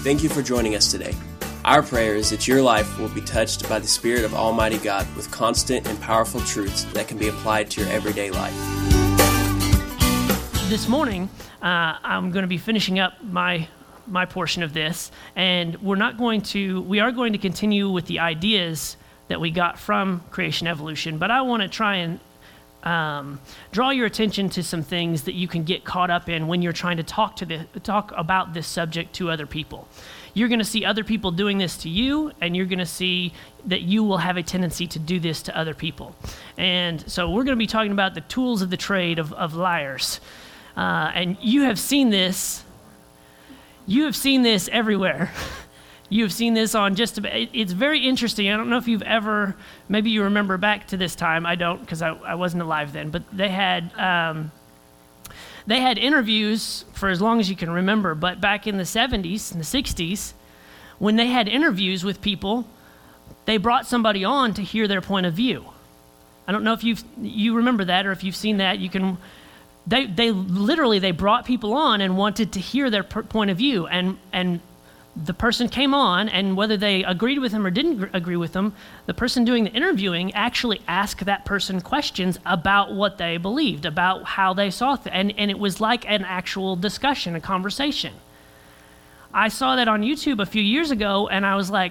Thank you for joining us today. Our prayer is that your life will be touched by the Spirit of Almighty God with constant and powerful truths that can be applied to your everyday life. This morning, I'm going to be finishing up my portion of this, and we are going to continue with the ideas that we got from Creation Evolution, but I want to try and draw your attention to some things that you can get caught up in when you're trying to talk about this subject to other people. You're going to see other people doing this to you, and you're going to see that you will have a tendency to do this to other people. And so we're going to be talking about the tools of the trade of liars. And you have seen this. You have seen this everywhere. You have seen this on just about, it's very interesting. I don't know if you've ever, maybe you remember back to this time. I don't, because I wasn't alive then, but they had interviews for as long as you can remember, but back in the 70s and the 60s, when they had interviews with people, they brought somebody on to hear their point of view. I don't know if you remember that, or if you've seen that. You can, they literally brought people on and wanted to hear their point of view, and the person came on, and whether they agreed with him or didn't agree with him, the person doing the interviewing actually asked that person questions about what they believed, about how they saw things, and it was like an actual discussion, a conversation. I saw that on YouTube a few years ago, and I was like,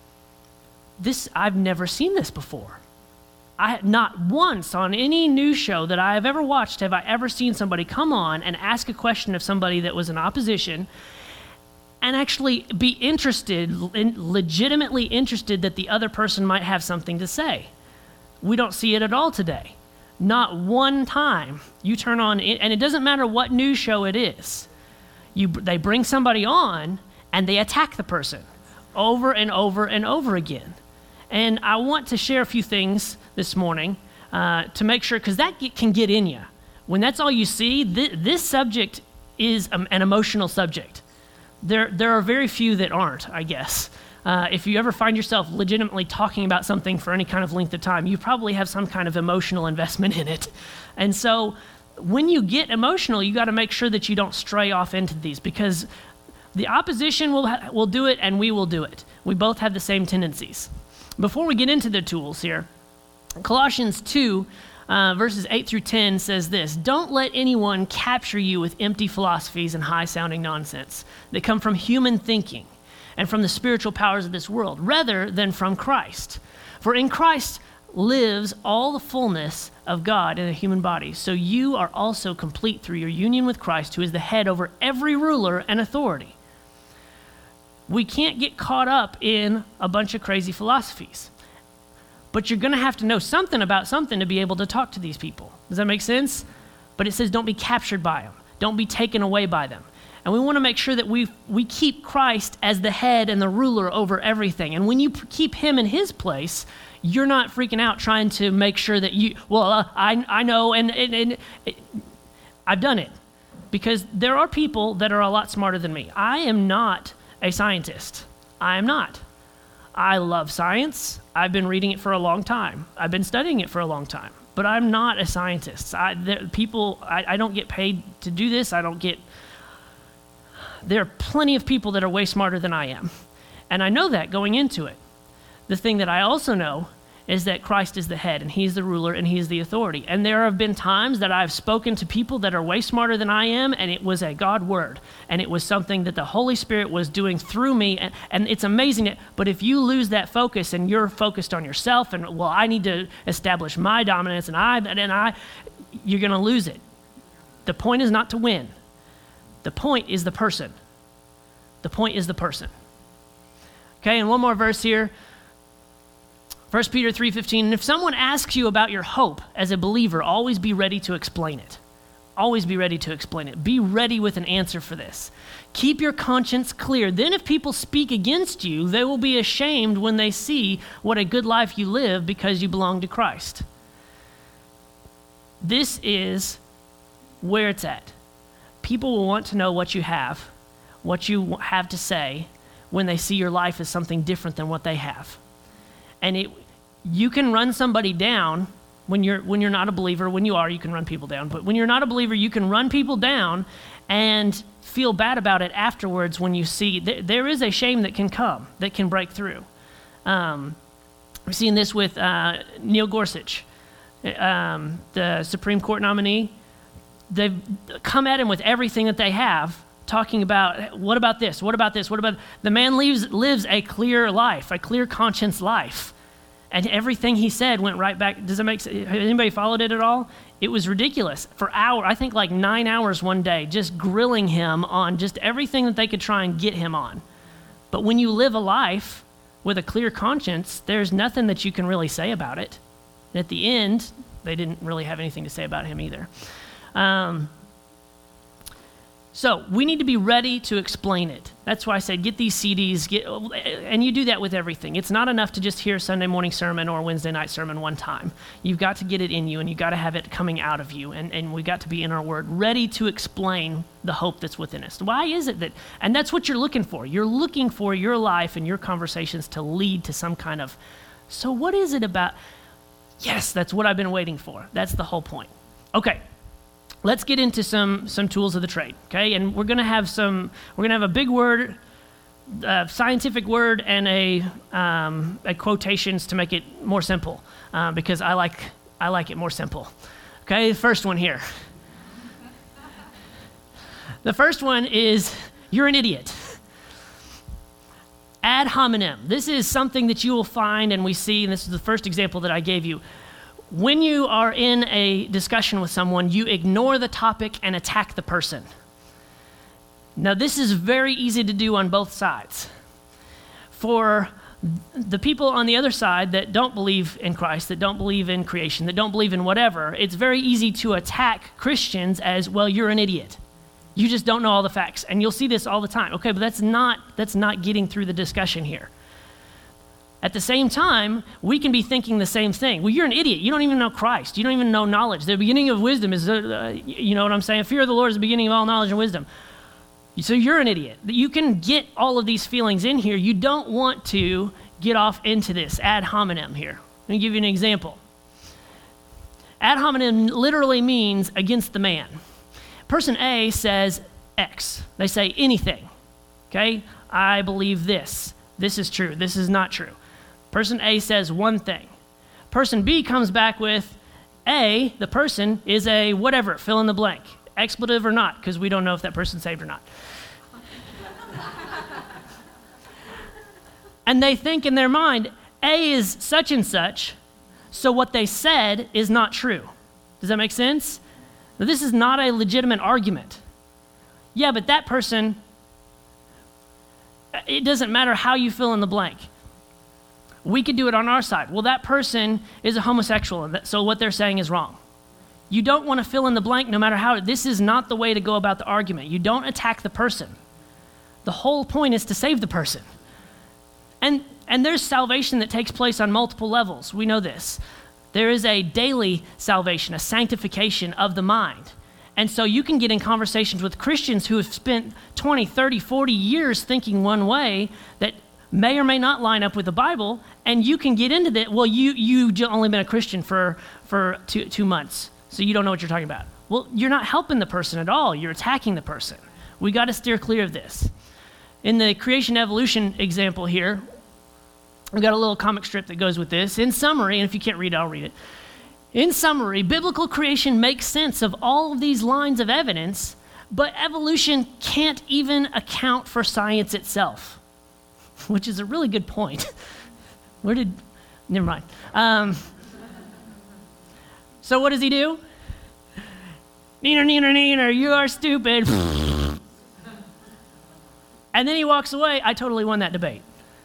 I've never seen this before. Not once on any news show that I have ever watched have I ever seen somebody come on and ask a question of somebody that was in opposition and actually be legitimately interested that the other person might have something to say. We don't see it at all today. Not one time. You turn on, and it doesn't matter what news show it is. They bring somebody on, and they attack the person over and over and over again. And I want to share a few things this morning to make sure, because that can get in you. When that's all you see, this subject is an emotional subject. There are very few that aren't, I guess. If you ever find yourself legitimately talking about something for any kind of length of time, you probably have some kind of emotional investment in it. And so when you get emotional, you got to make sure that you don't stray off into these, because the opposition will do it and we will do it. We both have the same tendencies. Before we get into the tools here, Colossians 2, verses 8 through 10 says this: "Don't let anyone capture you with empty philosophies and high-sounding nonsense that come from human thinking and from the spiritual powers of this world, rather than from Christ. For in Christ lives all the fullness of God in a human body. So you are also complete through your union with Christ, who is the head over every ruler and authority." We can't get caught up in a bunch of crazy philosophies. But you're going to have to know something about something to be able to talk to these people. Does that make sense? But it says don't be captured by them. Don't be taken away by them. And we want to make sure that we keep Christ as the head and the ruler over everything. And when you keep him in his place, you're not freaking out trying to make sure that I know, and I've done it. Because there are people that are a lot smarter than me. I am not a scientist. I am not. I love science. I've been reading it for a long time. I've been studying it for a long time. But I'm not a scientist. I don't get paid to do this. There are plenty of people that are way smarter than I am. And I know that going into it. The thing that I also know is that Christ is the head, and he's the ruler, and he's the authority. And there have been times that I've spoken to people that are way smarter than I am, and it was a God word, and it was something that the Holy Spirit was doing through me, and it's amazing. But if you lose that focus and you're focused on yourself, and I need to establish my dominance, you're going to lose it. The point is not to win. The point is the person. The point is the person. Okay, and one more verse here. 1 Peter 3:15, "And if someone asks you about your hope as a believer, always be ready to explain it." Always be ready to explain it. Be ready with an answer for this. "Keep your conscience clear. Then if people speak against you, they will be ashamed when they see what a good life you live because you belong to Christ." This is where it's at. People will want to know what you have to say when they see your life as something different than what they have. And you can run somebody down when you're not a believer. When you are, you can run people down. But when you're not a believer, you can run people down and feel bad about it afterwards when you see there is a shame that can come, that can break through. We've seen this with Neil Gorsuch, the Supreme Court nominee. They've come at him with everything that they have, talking about, what about this? What about this? What about... The man lives a clear life, a clear conscience life. And everything he said went right back. Does that make sense? Has anybody followed it at all? It was ridiculous. For hours, I think like 9 hours one day, just grilling him on just everything that they could try and get him on. But when you live a life with a clear conscience, there's nothing that you can really say about it. And at the end, they didn't really have anything to say about him either. So we need to be ready to explain it. That's why I said get these CDs, and you do that with everything. It's not enough to just hear a Sunday morning sermon or a Wednesday night sermon one time. You've got to get it in you, and you've got to have it coming out of you, and we've got to be in our word, ready to explain the hope that's within us. Why is it that, and that's what you're looking for. You're looking for your life and your conversations to lead to some kind of, so what is it about? Yes, that's what I've been waiting for. That's the whole point. Okay. Let's get into some tools of the trade, okay? And we're going to have a big word, scientific word, and a quotations to make it more simple, because I like it more simple. Okay, the first one here. The first one is, you're an idiot. Ad hominem. This is something that you will find, and we see, and this is the first example that I gave you. When you are in a discussion with someone, you ignore the topic and attack the person. Now, this is very easy to do on both sides. For the people on the other side that don't believe in Christ, that don't believe in creation, that don't believe in whatever, it's very easy to attack Christians as, well, you're an idiot. You just don't know all the facts. And you'll see this all the time. Okay, but that's not getting through the discussion here. At the same time, we can be thinking the same thing. Well, you're an idiot. You don't even know Christ. You don't even know knowledge. The beginning of wisdom is, you know what I'm saying? Fear of the Lord is the beginning of all knowledge and wisdom. So you're an idiot. You can get all of these feelings in here. You don't want to get off into this ad hominem here. Let me give you an example. Ad hominem literally means against the man. Person A says X. They say anything. Okay? I believe this. This is true. This is not true. Person A says one thing. Person B comes back with A, the person, is a whatever, fill in the blank, expletive or not, because we don't know if that person's saved or not. And they think in their mind, A is such and such, so what they said is not true. Does that make sense? Now, this is not a legitimate argument. Yeah, but that person, it doesn't matter how you fill in the blank. We could do it on our side. Well, that person is a homosexual, so what they're saying is wrong. You don't want to fill in the blank no matter how. This is not the way to go about the argument. You don't attack the person. The whole point is to save the person. And there's salvation that takes place on multiple levels. We know this. There is a daily salvation, a sanctification of the mind. And so you can get in conversations with Christians who have spent 20, 30, 40 years thinking one way that may or may not line up with the Bible, and you can get into that. Well, you've only been a Christian for 2 months, so you don't know what you're talking about. Well, you're not helping the person at all. You're attacking the person. We got to steer clear of this. In the creation evolution example here, we've got a little comic strip that goes with this. In summary, and if you can't read it, I'll read it. In summary, biblical creation makes sense of all of these lines of evidence, but evolution can't even account for science itself. Which is a really good point. Never mind. So what does he do? Neener, you are stupid. And then he walks away. I totally won that debate.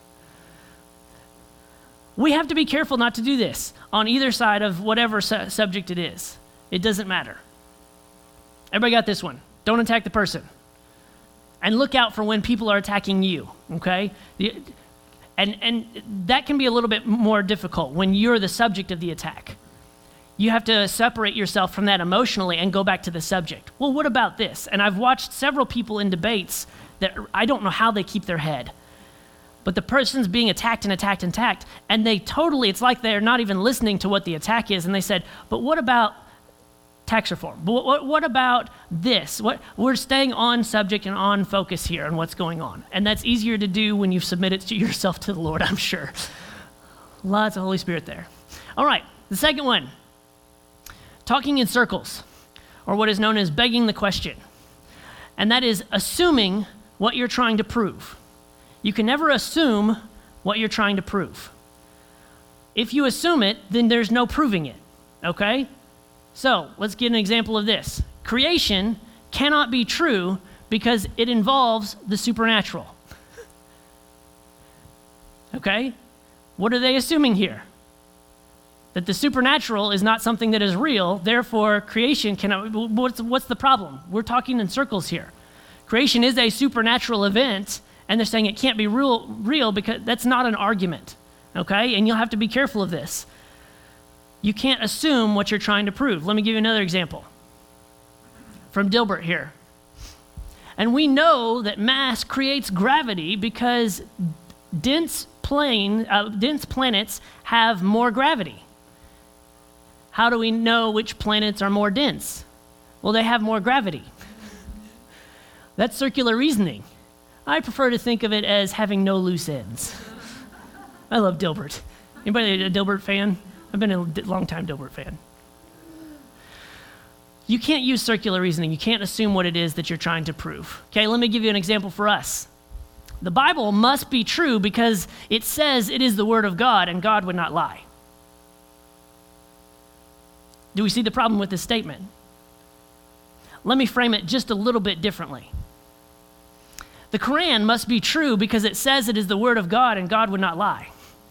We have to be careful not to do this on either side of whatever subject it is. It doesn't matter. Everybody got this one. Don't attack the person. And look out for when people are attacking you, okay? And that can be a little bit more difficult when you're the subject of the attack. You have to separate yourself from that emotionally and go back to the subject. Well, what about this? And I've watched several people in debates that I don't know how they keep their head. But the person's being attacked, and they totally, it's like they're not even listening to what the attack is, and they said, but what about tax reform. But what about this? We're staying on subject and on focus here on what's going on. And that's easier to do when you've submitted to yourself to the Lord, I'm sure. Lots of Holy Spirit there. All right, the second one, talking in circles, or what is known as begging the question. And that is assuming what you're trying to prove. You can never assume what you're trying to prove. If you assume it, then there's no proving it, okay? So let's get an example of this. Creation cannot be true because it involves the supernatural. Okay? What are they assuming here? That the supernatural is not something that is real, therefore creation cannot. What's the problem? We're talking in circles here. Creation is a supernatural event, and they're saying it can't be real because that's not an argument, okay? And you'll have to be careful of this. You can't assume what you're trying to prove. Let me give you another example from Dilbert here. And we know that mass creates gravity because dense planets have more gravity. How do we know which planets are more dense? Well, they have more gravity. That's circular reasoning. I prefer to think of it as having no loose ends. I love Dilbert. Anybody a Dilbert fan? I've been a long-time Dilbert fan. You can't use circular reasoning. You can't assume what it is that you're trying to prove. Okay, let me give you an example for us. The Bible must be true because it says it is the Word of God, and God would not lie. Do we see the problem with this statement? Let me frame it just a little bit differently. The Quran must be true because it says it is the Word of God, and God would not lie.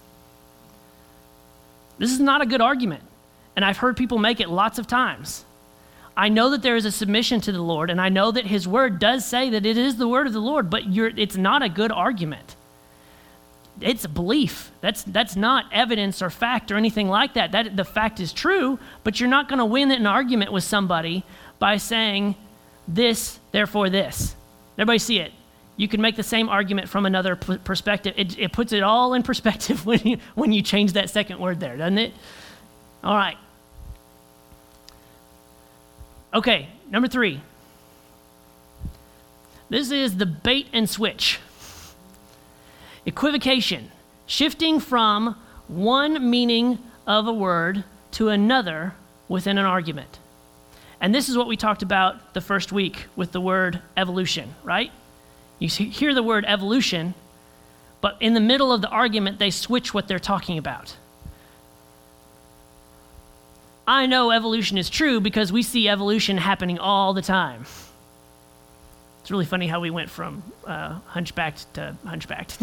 This is not a good argument, and I've heard people make it lots of times. I know that there is a submission to the Lord, and I know that His Word does say that it is the Word of the Lord, but it's not a good argument. It's a belief. That's not evidence or fact or anything like that. The fact is true, but you're not going to win an argument with somebody by saying this, therefore this. Everybody see it? You can make the same argument from another perspective. It puts it all in perspective when you change that second word there, doesn't it? All right. Okay, number 3. This is the bait and switch. Equivocation, shifting from one meaning of a word to another within an argument. And this is what we talked about the first week with the word evolution, right? You hear the word evolution, but in the middle of the argument, they switch what they're talking about. I know evolution is true because we see evolution happening all the time. It's really funny how we went from hunchbacked to hunchbacked.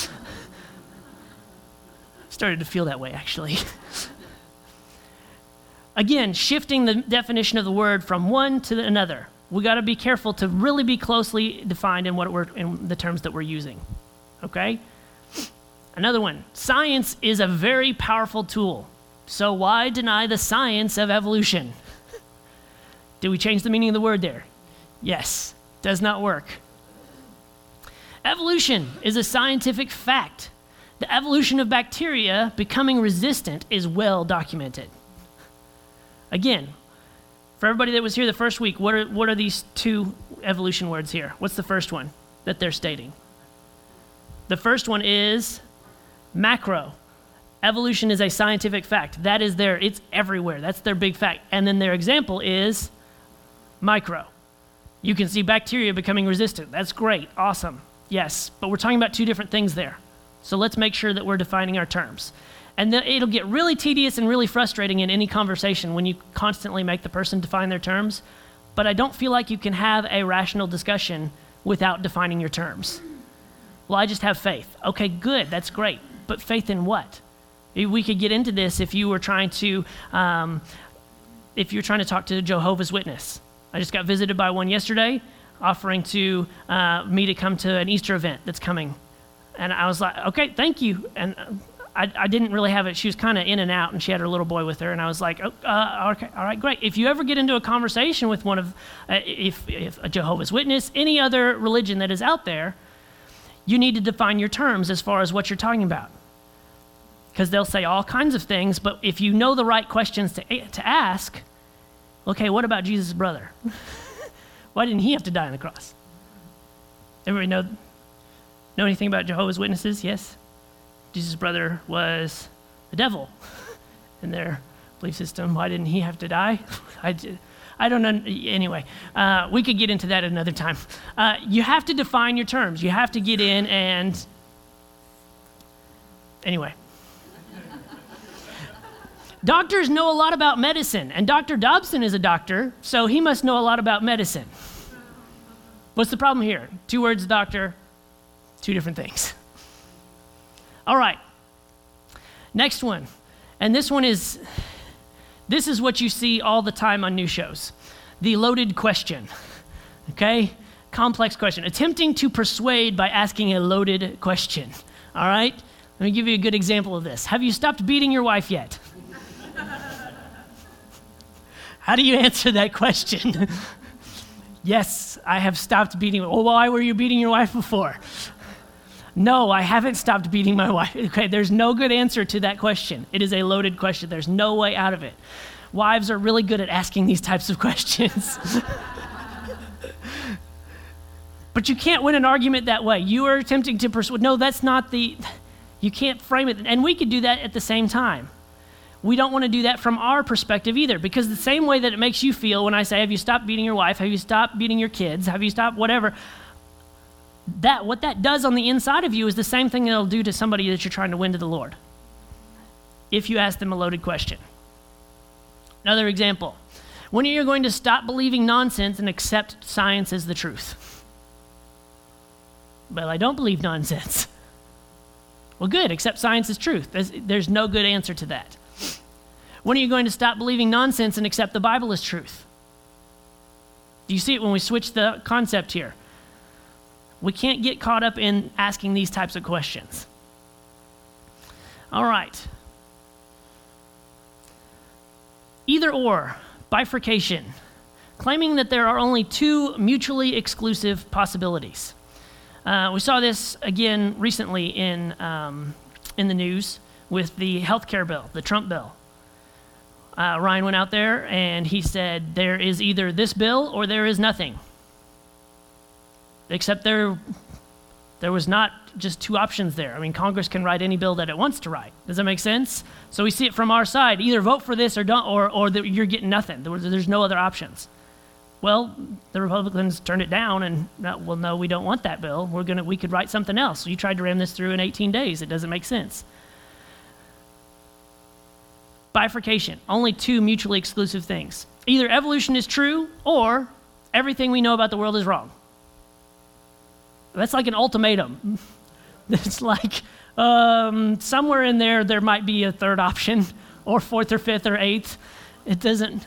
Started to feel that way, actually. Again, shifting the definition of the word from one to another. We got to be careful to really be closely defined in in the terms that we're using. Okay? Another one. Science is a very powerful tool. So why deny the science of evolution? Did we change the meaning of the word there? Yes. Does not work. Evolution is a scientific fact. The evolution of bacteria becoming resistant is well documented. Again, for everybody that was here the first week, what are these 2 evolution words here? What's the first one that they're stating? The first one is macro. Evolution is a scientific fact. That is it's everywhere. That's their big fact. And then their example is micro. You can see bacteria becoming resistant. That's great. Awesome. Yes. But we're talking about 2 different things there. So let's make sure that we're defining our terms. And it'll get really tedious and really frustrating in any conversation when you constantly make the person define their terms. But I don't feel like you can have a rational discussion without defining your terms. Well, I just have faith. Okay, good. That's great. But faith in what? We could get into this if you were trying to talk to Jehovah's Witness. I just got visited by one yesterday, offering to me to come to an Easter event that's coming. And I was like, okay, thank you. And I didn't really have it. She was kind of in and out, and she had her little boy with her. And I was like, okay, all right, great. If you ever get into a conversation with one of, if a Jehovah's Witness, any other religion that is out there, you need to define your terms as far as what you're talking about. Because they'll say all kinds of things, but if you know the right questions to ask, Okay, what about Jesus' brother? Why didn't he have to die on the cross? Everybody know anything about Jehovah's Witnesses? Yes? Jesus' brother was the devil in their belief system. Why didn't he have to die? I don't know. Anyway, we could get into that another time. You have to define your terms. You have to get in and... Anyway. Doctors know a lot about medicine, and Dr. Dobson is a doctor, so he must know a lot about medicine. What's the problem here? 2 words, doctor, 2 different things. All right. Next one. And this is what you see all the time on news shows. The loaded question. Okay? Complex question. Attempting to persuade by asking a loaded question. All right? Let me give you a good example of this. Have you stopped beating your wife yet? How do you answer that question? Yes, I have stopped beating. Well, why were you beating your wife before? No, I haven't stopped beating my wife. Okay, there's no good answer to that question. It is a loaded question. There's no way out of it. Wives are really good at asking these types of questions. But you can't win an argument that way. You are attempting to persuade. No, that's not you can't frame it. And we could do that at the same time. We don't want to do that from our perspective either, because the same way that it makes you feel when I say, have you stopped beating your wife? Have you stopped beating your kids? Have you stopped whatever? What that does on the inside of you is the same thing it'll do to somebody that you're trying to win to the Lord, if you ask them a loaded question. Another example. When are you going to stop believing nonsense and accept science as the truth? Well, I don't believe nonsense. Well, good, accept science as truth. There's no good answer to that. When are you going to stop believing nonsense and accept the Bible as truth? Do you see it when we switch the concept here? We can't get caught up in asking these types of questions. All right. Either or, bifurcation, claiming that there are only 2 mutually exclusive possibilities. We saw this again recently in the news with the healthcare bill, the Trump bill. Ryan went out there and he said, there is either this bill or there is nothing. Except there was not just 2 options there. I mean, Congress can write any bill that it wants to write. Does that make sense? So we see it from our side. Either vote for this or don't, or you're getting nothing. There's no other options. Well, the Republicans turned it down and, well, no, we don't want that bill. We could write something else. You tried to ram this through in 18 days. It doesn't make sense. Bifurcation, only 2 mutually exclusive things. Either evolution is true or everything we know about the world is wrong. That's like an ultimatum. It's like somewhere in there might be a 3rd option or 4th or 5th or 8th. It doesn't.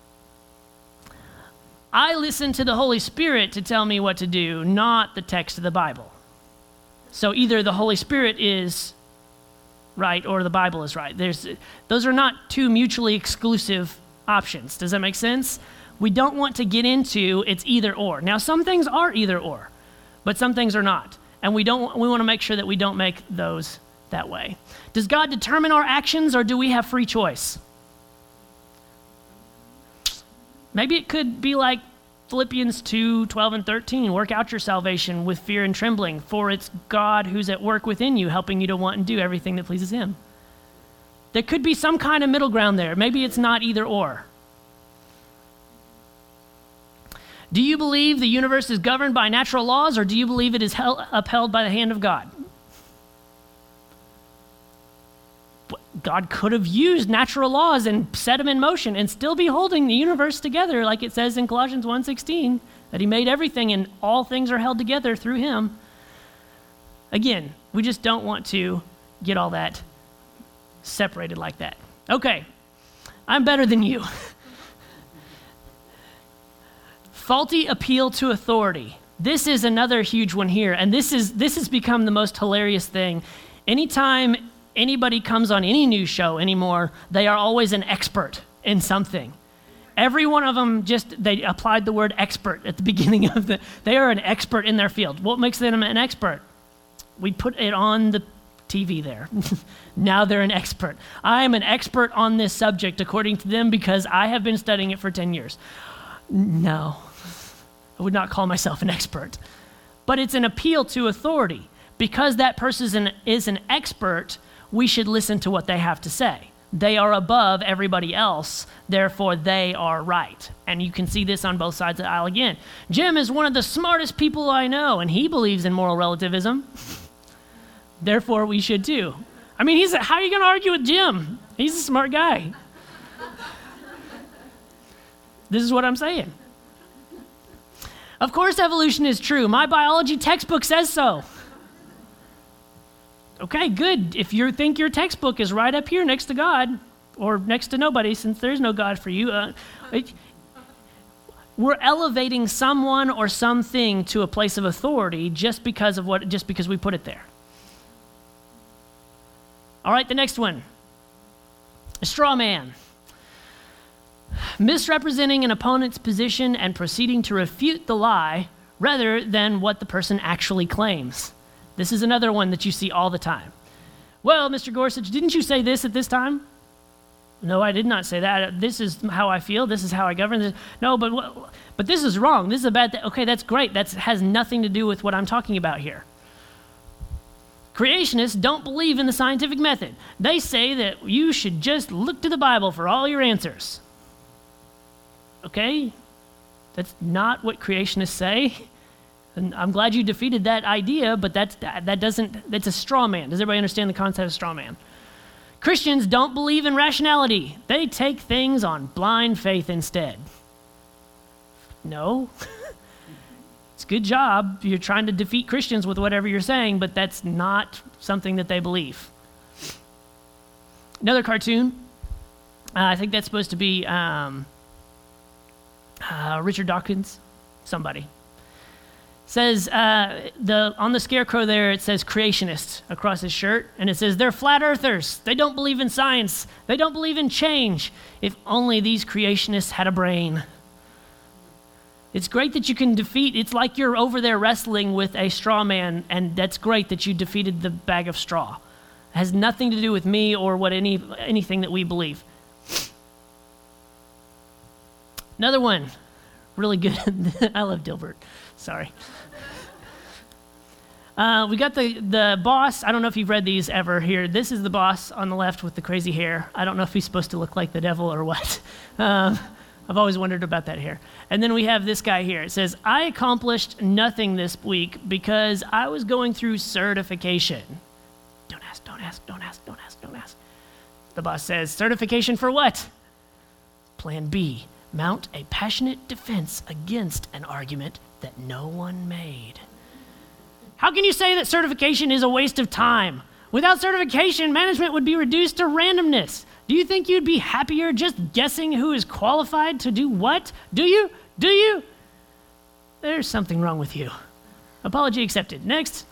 I listen to the Holy Spirit to tell me what to do, not the text of the Bible. So either the Holy Spirit is right or the Bible is right. Those are not 2 mutually exclusive options. Does that make sense? We don't want to get into it's either or. Now, some things are either or, but some things are not. And we want to make sure that we don't make those that way. Does God determine our actions or do we have free choice? Maybe it could be like Philippians 2:12 and 13. Work out your salvation with fear and trembling, for it's God who's at work within you, helping you to want and do everything that pleases him. There could be some kind of middle ground there. Maybe it's not either or. Do you believe the universe is governed by natural laws, or do you believe it is upheld by the hand of God? God could have used natural laws and set them in motion and still be holding the universe together, like it says in Colossians 1:16, that he made everything and all things are held together through him. Again, we just don't want to get all that separated like that. Okay, I'm better than you. Faulty appeal to authority. This is another huge one here, and this has become the most hilarious thing. Anytime anybody comes on any news show anymore, they are always an expert in something. Every one of them they applied the word expert at the beginning of they are an expert in their field. What makes them an expert? We put it on the TV there. Now they're an expert. I am an expert on this subject according to them because I have been studying it for 10 years. No, I would not call myself an expert. But it's an appeal to authority. Because that person is an expert, we should listen to what they have to say. They are above everybody else, therefore they are right. And you can see this on both sides of the aisle again. Jim is one of the smartest people I know, and he believes in moral relativism. Therefore, we should too. I mean, how are you going to argue with Jim? He's a smart guy. This is what I'm saying. Of course evolution is true. My biology textbook says so. Okay, good. If you think your textbook is right up here next to God, or next to nobody, since there's no God for you, we're elevating someone or something to a place of authority just because we put it there. All right, the next one. A straw man. Misrepresenting an opponent's position and proceeding to refute the lie rather than what the person actually claims. This is another one that you see all the time. Well, Mr. Gorsuch, didn't you say this at this time? No, I did not say that. This is how I feel. This is how I govern. No, but this is wrong. This is a bad thing. Okay, that's great. That has nothing to do with what I'm talking about here. Creationists don't believe in the scientific method. They say that you should just look to the Bible for all your answers. Okay? That's not what creationists say. And I'm glad you defeated that idea, but that's a straw man. Does everybody understand the concept of straw man? Christians don't believe in rationality. They take things on blind faith instead. No. It's a good job. You're trying to defeat Christians with whatever you're saying, but that's not something that they believe. Another cartoon. I think that's supposed to be Richard Dawkins, somebody. Says, on the scarecrow there, it says creationists across his shirt, and it says, they're flat earthers. They don't believe in science. They don't believe in change. If only these creationists had a brain. It's great that you can defeat, it's like you're over there wrestling with a straw man, and that's great that you defeated the bag of straw. It has nothing to do with me or what anything that we believe. Another one, really good. I love Dilbert. Sorry. We got the boss. I don't know if you've read these ever here. This is the boss on the left with the crazy hair. I don't know if he's supposed to look like the devil or what. I've always wondered about that hair. And then we have this guy here. It says, I accomplished nothing this week because I was going through certification. Don't ask, don't ask, don't ask, don't ask, don't ask. The boss says, certification for what? Plan B, mount a passionate defense against an argument that no one made. How can you say that certification is a waste of time? Without certification, management would be reduced to randomness. Do you think you'd be happier just guessing who is qualified to do what? Do you? Do you? There's something wrong with you. Apology accepted. Next.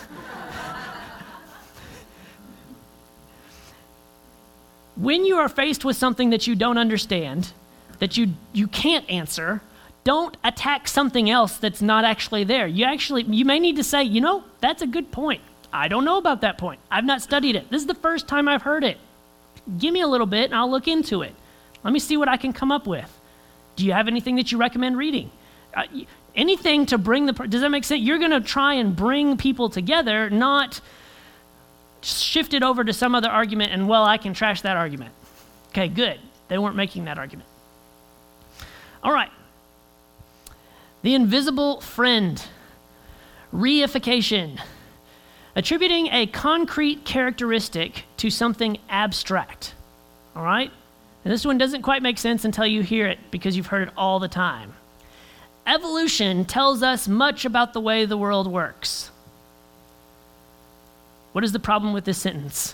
When you are faced with something that you don't understand, that you can't answer, don't attack something else that's not actually there. You may need to say, that's a good point. I don't know about that point. I've not studied it. This is the first time I've heard it. Give me a little bit and I'll look into it. Let me see what I can come up with. Do you have anything that you recommend reading? Anything to bring does that make sense? You're going to try and bring people together, not shift it over to some other argument and, I can trash that argument. Okay, good. They weren't making that argument. All right. The invisible friend. Reification. Attributing a concrete characteristic to something abstract. All right? And this one doesn't quite make sense until you hear it because you've heard it all the time. Evolution tells us much about the way the world works. What is the problem with this sentence?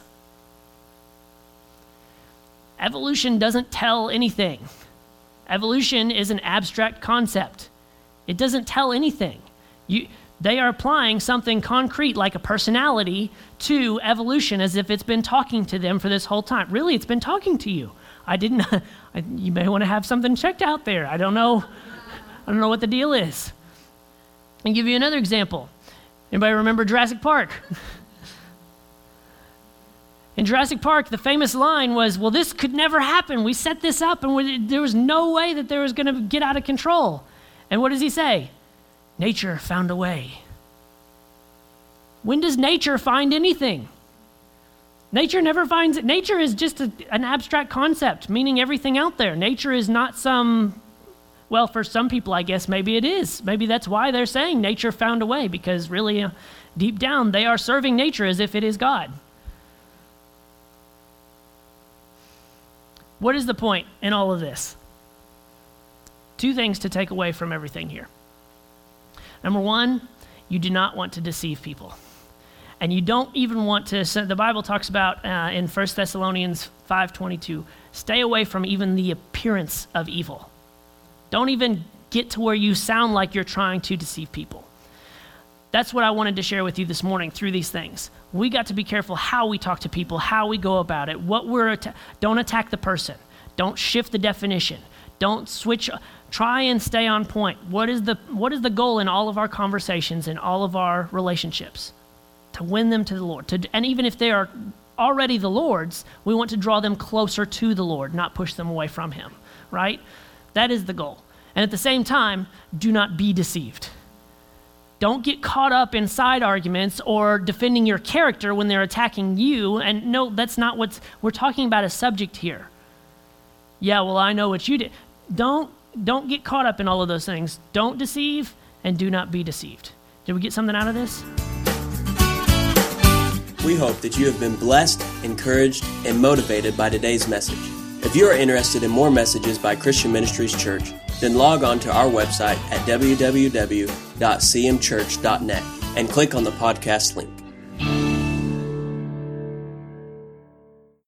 Evolution doesn't tell anything. Evolution is an abstract concept. It doesn't tell anything. They are applying something concrete like a personality to evolution as if it's been talking to them for this whole time. Really, it's been talking to you. You may want to have something checked out there. I don't know what the deal is. I'll give you another example. Anybody remember Jurassic Park? In Jurassic Park, the famous line was, well, this could never happen. We set this up, and there was no way that there was going to get out of control. And what does he say? Nature found a way. When does nature find anything? Nature never finds it. Nature is just an abstract concept, meaning everything out there. Nature is not well, for some people, I guess maybe it is. Maybe that's why they're saying nature found a way, because really, deep down, they are serving nature as if it is God. What is the point in all of this? Two things to take away from everything here. Number one, you do not want to deceive people. And you don't even want to, the Bible talks about in 1 Thessalonians 5:22, stay away from even the appearance of evil. Don't even get to where you sound like you're trying to deceive people. That's what I wanted to share with you this morning through these things. We got to be careful how we talk to people, how we go about it, don't attack the person. Don't shift the definition. Don't switch. Try and stay on point. What is the goal in all of our conversations, in all of our relationships? To win them to the Lord. And even if they are already the Lord's, we want to draw them closer to the Lord, not push them away from him, right? That is the goal. And at the same time, do not be deceived. Don't get caught up in side arguments or defending your character when they're attacking you. And no, that's not we're talking about a subject here. Yeah, well, I know what you did. Don't get caught up in all of those things. Don't deceive and do not be deceived. Did we get something out of this? We hope that you have been blessed, encouraged, and motivated by today's message. If you are interested in more messages by Christian Ministries Church, then log on to our website at www.cmchurch.net and click on the podcast link.